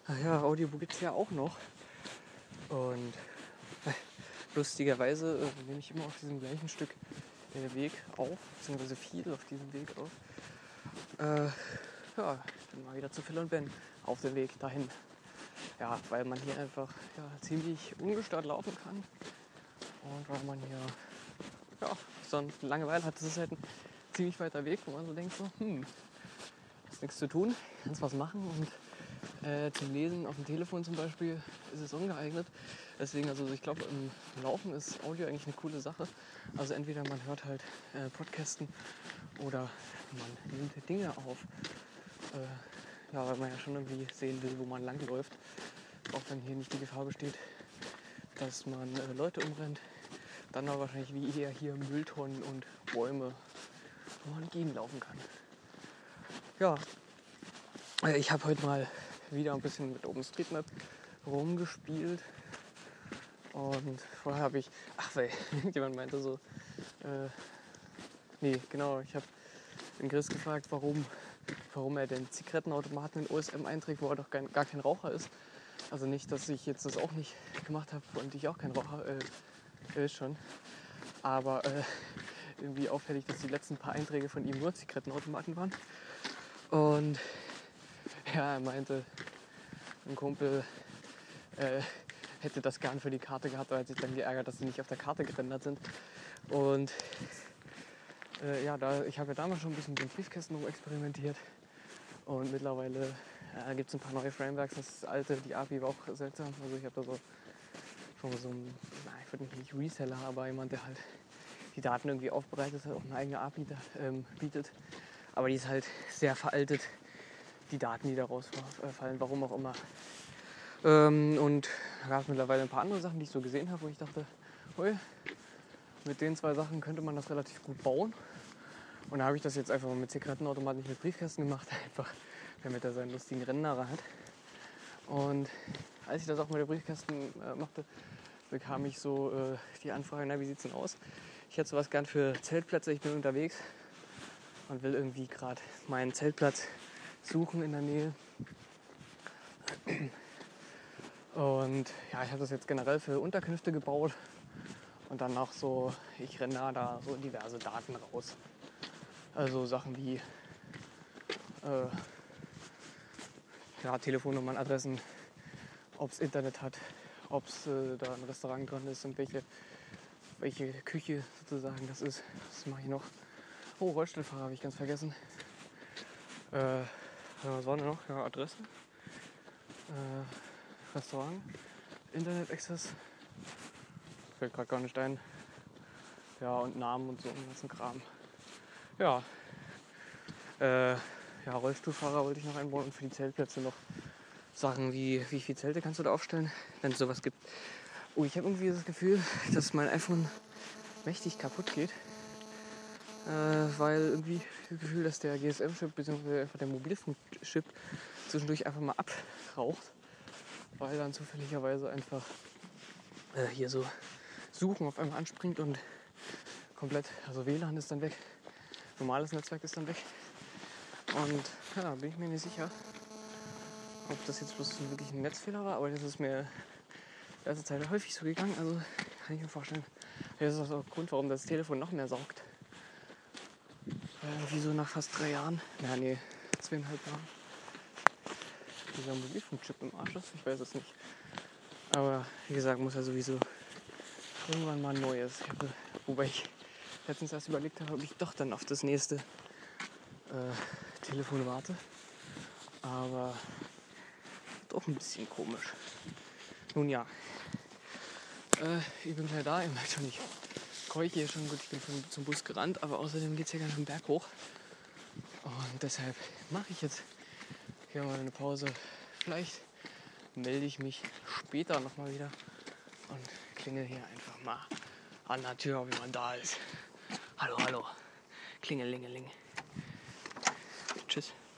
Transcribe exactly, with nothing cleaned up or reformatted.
Ach ja, Audiobook gibt's ja auch noch. Und äh, lustigerweise äh, nehme ich immer auf diesem gleichen Stück den Weg auf, beziehungsweise viel auf diesem Weg auf. Äh, ja, dann mal wieder zu Phil und Ben auf dem Weg dahin. Ja, weil man hier einfach ja, ziemlich ungestört laufen kann. Und weil man hier ja, sonst Langeweile hat, das ist halt ein ziemlich weiter Weg, wo man so denkt, so, hm, ist nichts zu tun, kannst was machen und äh, zum Lesen auf dem Telefon zum Beispiel ist es ungeeignet. Deswegen, also ich glaube, im Laufen ist Audio eigentlich eine coole Sache. Also entweder man hört halt äh, Podcasten oder man nimmt Dinge auf. Äh, ja, weil man ja schon irgendwie sehen will, wo man langläuft. Auch wenn hier nicht die Gefahr besteht, dass man äh, Leute umrennt. Dann aber wahrscheinlich wie eher hier Mülltonnen und Bäume, wo man gegenlaufen kann. Ja, äh, ich habe heute mal wieder ein bisschen mit OpenStreetMap rumgespielt. Und vorher habe ich, ach weil jemand meinte so, äh, nee, genau, ich habe den Chris gefragt, warum, warum er den Zigarettenautomaten in O S M einträgt, wo er doch gar kein Raucher ist. Also nicht, dass ich jetzt das auch nicht gemacht habe und ich auch kein Raucher, äh, ist schon. Aber äh, irgendwie auffällig, dass die letzten paar Einträge von ihm nur Zigarettenautomaten waren. Und ja, er meinte, ein Kumpel äh, hätte das gern für die Karte gehabt, aber hat sich dann geärgert, dass sie nicht auf der Karte gerendert sind. Und äh, ja, da, ich habe ja damals schon ein bisschen mit den Briefkästen rum experimentiert. Und mittlerweile äh, gibt es ein paar neue Frameworks. Das alte, die A P I war auch seltsam. Also ich habe da so schon so ein, na, ich würde nicht Reseller, aber jemand, der halt die Daten irgendwie aufbereitet hat, auch eine eigene A P I da, ähm, bietet. Aber die ist halt sehr veraltet, die Daten, die daraus fallen, warum auch immer. Ähm, und da gab es mittlerweile ein paar andere Sachen, die ich so gesehen habe, wo ich dachte, hui, mit den zwei Sachen könnte man das relativ gut bauen. Und da habe ich das jetzt einfach mal mit Zigarettenautomaten, nicht mit Briefkästen gemacht, einfach damit er seinen lustigen Rennnacher hat. Und als ich das auch mit den Briefkästen äh, machte, bekam ich so äh, die Anfrage, na, wie sieht's denn aus? Ich hätte sowas gern für Zeltplätze, ich bin unterwegs und will irgendwie gerade meinen Zeltplatz suchen in der Nähe. Und ja, ich habe das jetzt generell für Unterkünfte gebaut und dann noch so, ich renne da, da so diverse Daten raus. Also Sachen wie äh, ja, Telefonnummern, Adressen, ob es Internet hat, ob es äh, da ein Restaurant dran ist und welche, welche Küche sozusagen das ist. Das mache ich noch. Oh, Rollstuhlfahrer habe ich ganz vergessen. Äh, was war denn noch? Ja, Adresse, äh, Restaurant, Internet-Access. Fällt gerade gar nicht ein. Ja, und Namen und so einen ganzen Kram. Ja, äh, ja, Rollstuhlfahrer wollte ich noch einbauen und für die Zeltplätze noch Sachen wie, wie viele Zelte kannst du da aufstellen, wenn es sowas gibt. Oh, ich habe irgendwie das Gefühl, dass mein iPhone mächtig kaputt geht. Äh, weil irgendwie das Gefühl, dass der G S M-Chip bzw. einfach der Mobilfunk-Chip zwischendurch einfach mal abraucht. Weil dann zufälligerweise einfach äh, hier so Suchen auf einmal anspringt und komplett, also W L A N ist dann weg, normales Netzwerk ist dann weg. Und ja, bin ich mir nicht sicher, ob das jetzt bloß wirklich ein Netzfehler war, aber das ist mir die erste Zeit häufig so gegangen, also kann ich mir vorstellen. Das ist auch der Grund, warum das Telefon noch mehr saugt. Äh, wie so nach fast drei Jahren, ja nee, zweieinhalb Jahren. Dieser Mobilfunkchip im Arsch ist, ich weiß es nicht. Aber wie gesagt, muss ja sowieso irgendwann mal ein neues. Ich habe, wobei ich letztens erst überlegt habe, ob ich doch dann auf das nächste äh, Telefon warte. Aber doch ein bisschen komisch. Nun ja, äh, ich bin gleich da, ihr merkt schon, ich keuche hier schon gut, ich bin von, zum Bus gerannt, aber außerdem geht es hier ganz schön Berg hoch. Und deshalb mache ich jetzt hier mal eine Pause. Vielleicht melde ich mich später nochmal wieder und klingel hier einfach mal an der Tür, ob jemand da ist. Hallo, hallo. Klingelingeling. Tschüss.